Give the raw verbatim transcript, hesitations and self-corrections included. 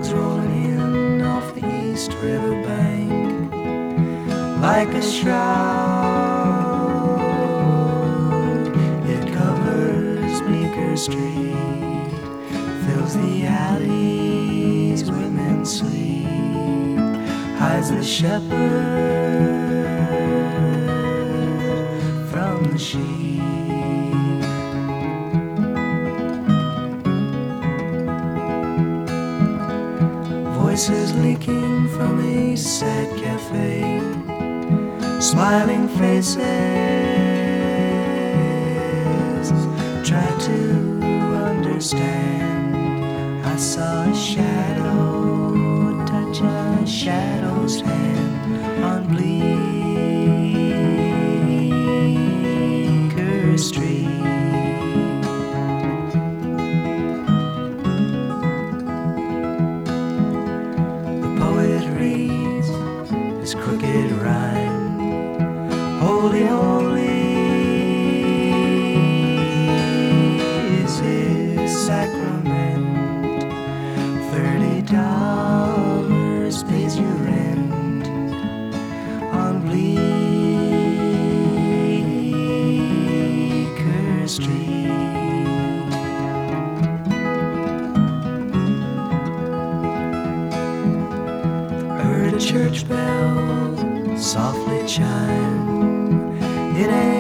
logs rolling in off the East River bank like a shroud. It covers Bleecker Street, fills the alleys where men sleep, hides the shepherd from the sheep. Voices leaking from a sad cafe, smiling faces try to understand. I saw a shadow touch a shadow's hand on Bleecker Street. His crooked rhyme, holy, holy is his sacrament. Thirty dollars pays your rent on Bleecker Street. Heard a church bell softly chime. It ain't